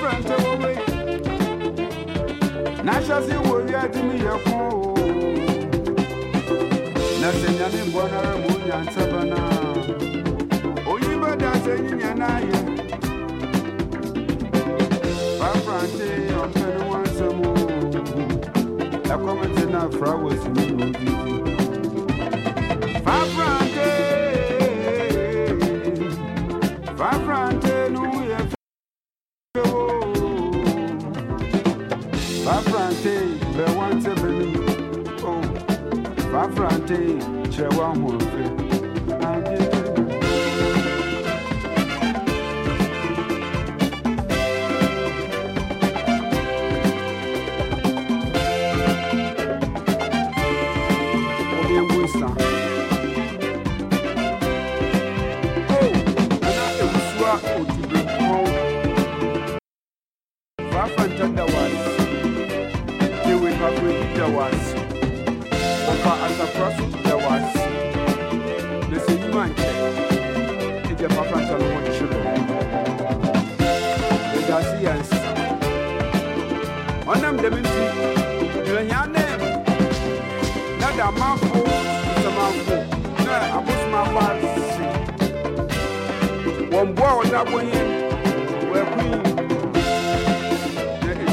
friend away. Nashazi warrior to me a fool. Nothing any bonner moon and savannah. Oh, you better say in your Fafrante, I'm telling one some more. I comment enough flowers in Fafrante, Fafrante, no, we have Fafrante, the one seven. Oh, Fafrante, Chewan Wolfe. One boy that way, where